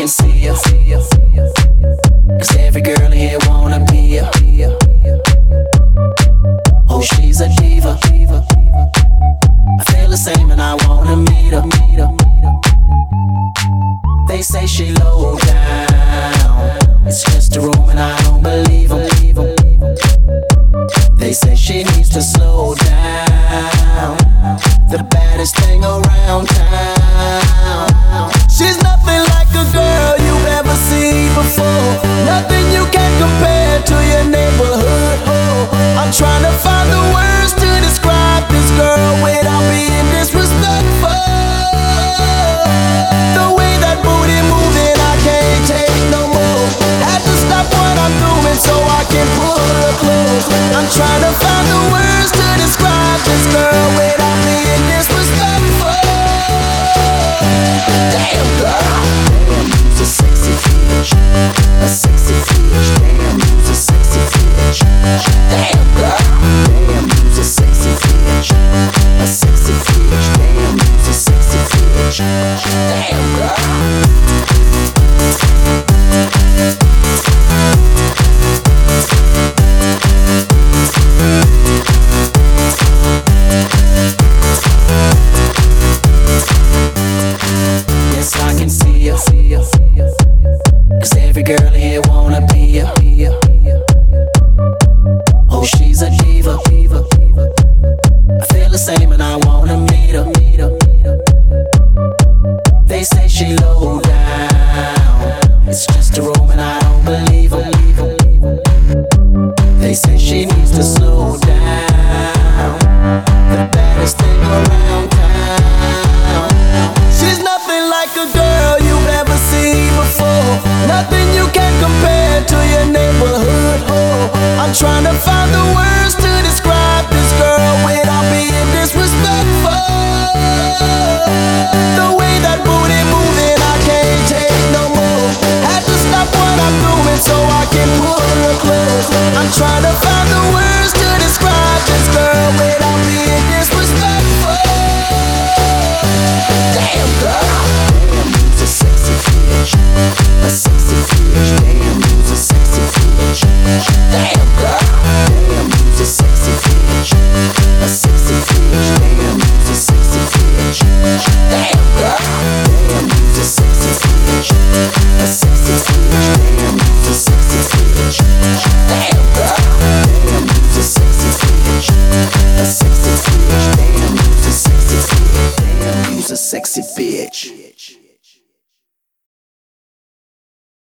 can see ya. 'Cause every girl in here wanna be ya. Oh, she's a diva. I feel the same and I wanna meet her. They say she low down, it's just a room and I don't believe them. They say she needs to slow down, the baddest thing around town. She's nothing like a girl you've ever seen before, nothing you can compare to your neighborhood. I'm trying to find the words to describe this girl without being disrespectful. The way that booty moving, I can't take no more. Had to stop what I'm doing so I can pull her close. I'm trying to find the words to describe this girl without being disrespectful. Damn girl, damn, you's a sexy bitch, a sexy bitch. Damn, you's a sexy bitch. Damn girl, damn, you's a sexy bitch, a sexy bitch. Damn, you's a sexy bitch. Damn girl. Yes, I can see ya. 'Cause every girl here wanna be ya. Oh, she's a diva. I feel the same and I wanna meet her. They say she low down, it's just a room and I don't believe them. They say she needs to slow down, the baddest thing around town. She's nothing like a girl you've ever seen before, nothing you can compare to your neighborhood. I'm trying to find the words to describe this girl without being disrespectful. The way that booty moving, I can't take no more. Had to stop what I'm doing so I can pull her close. I'm trying to find the words to describe this girl without being disrespectful. Damn girl, damn, you's a sexy bitch, a sexy bitch. Damn, you's a sexy bitch. Damn girl, damn, you's a sexy bitch, a sexy bitch. Damn, you's a sexy bitch. Damn girl, damn, you's a sexy bitch, a sexy bitch. Damn, you's a sexy bitch. Damn girl, damn, you's a sexy bitch, a sexy bitch. Damn, you's a sexy bitch. Damn, you's a sexy bitch.